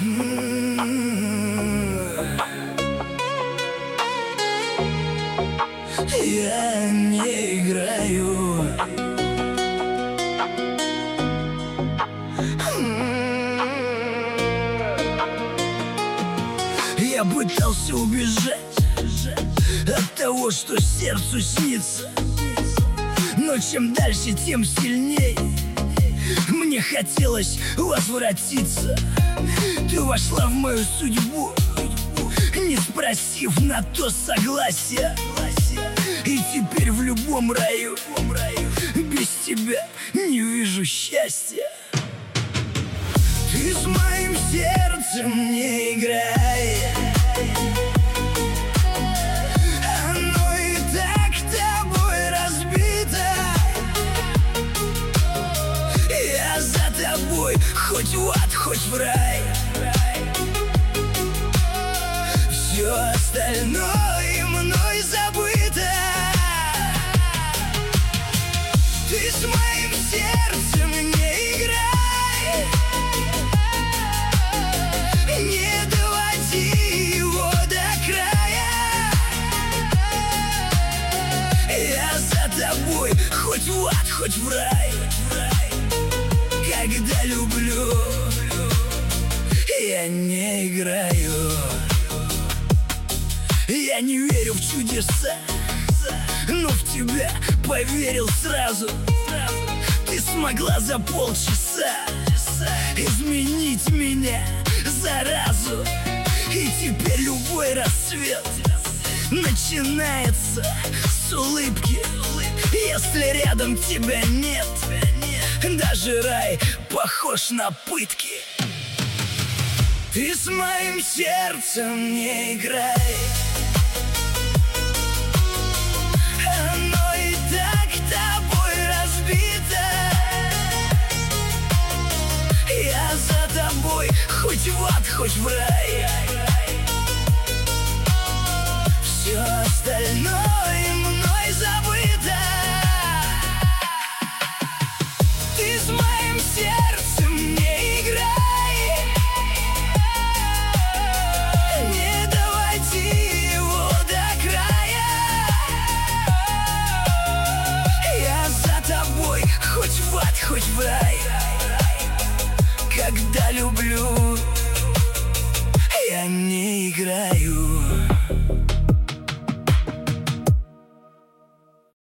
Я не играю. Я пытался убежать от того, что сердцу снится, но чем дальше, тем сильней мне хотелось возвратиться. Ты вошла в мою судьбу, не спросив на то согласия, и теперь в любом раю без тебя не вижу счастья. Ты с моим сердцем не играй, оно и так тобой разбито. Я за тобой хоть в ад, хоть в рай. Все остальное мной забыто. Ты с моим сердцем не играй, не доводи его до края. Я за тобой хоть в ад, хоть в рай. Когда люблю, я не играю. Я не верю в чудеса, но в тебя поверил сразу. Ты смогла за полчаса изменить меня заразу. И теперь любой рассвет начинается с улыбки. Если рядом тебя нет, даже рай похож на пытки. Ты с моим сердцем не играй, оно и так тобой разбито. Я за тобой хоть в ад, хоть в рай. Все остальное